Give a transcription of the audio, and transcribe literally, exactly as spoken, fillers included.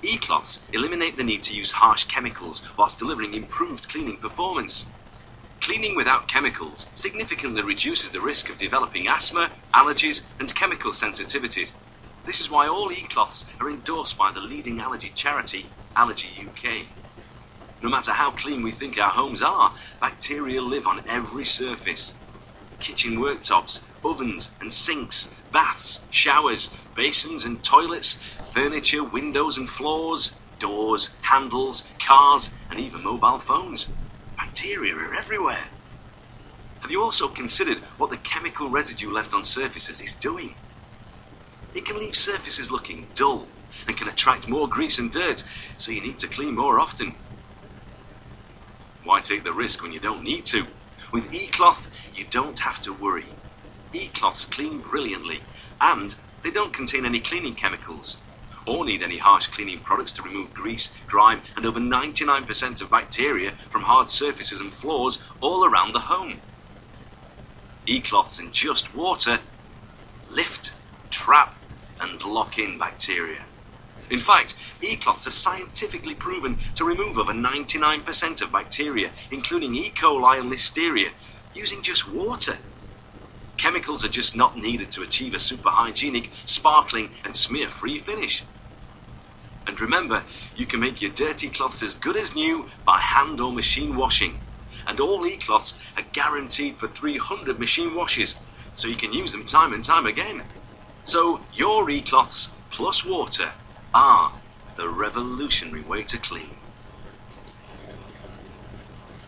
E-cloths eliminate the need to use harsh chemicals whilst delivering improved cleaning performance. Cleaning without chemicals significantly reduces the risk of developing asthma, allergies, and chemical sensitivities. This is why all e-cloths are endorsed by the leading allergy charity, Allergy U K. No matter how clean we think our homes are, bacteria live on every surface. Kitchen worktops, ovens and sinks, baths, showers, basins and toilets, furniture, windows and floors, doors, handles, cars, and even mobile phones. Bacteria are everywhere. Have you also considered what the chemical residue left on surfaces is doing? It can leave surfaces looking dull and can attract more grease and dirt, so you need to clean more often. Why take the risk when you don't need to? With e-cloth, you don't have to worry. E-cloths clean brilliantly, and they don't contain any cleaning chemicals, or need any harsh cleaning products to remove grease, grime, and over ninety-nine percent of bacteria from hard surfaces and floors all around the home. E-cloths and just water lift, trap, and lock in bacteria. In fact, e-cloths are scientifically proven to remove over ninety-nine percent of bacteria, including E. coli and Listeria, using just water. Chemicals are just not needed to achieve a super hygienic, sparkling, and smear-free finish. And remember, you can make your dirty cloths as good as new by hand or machine washing. And all e-cloths are guaranteed for three hundred machine washes, so you can use them time and time again. So your e-cloths plus water are the revolutionary way to clean.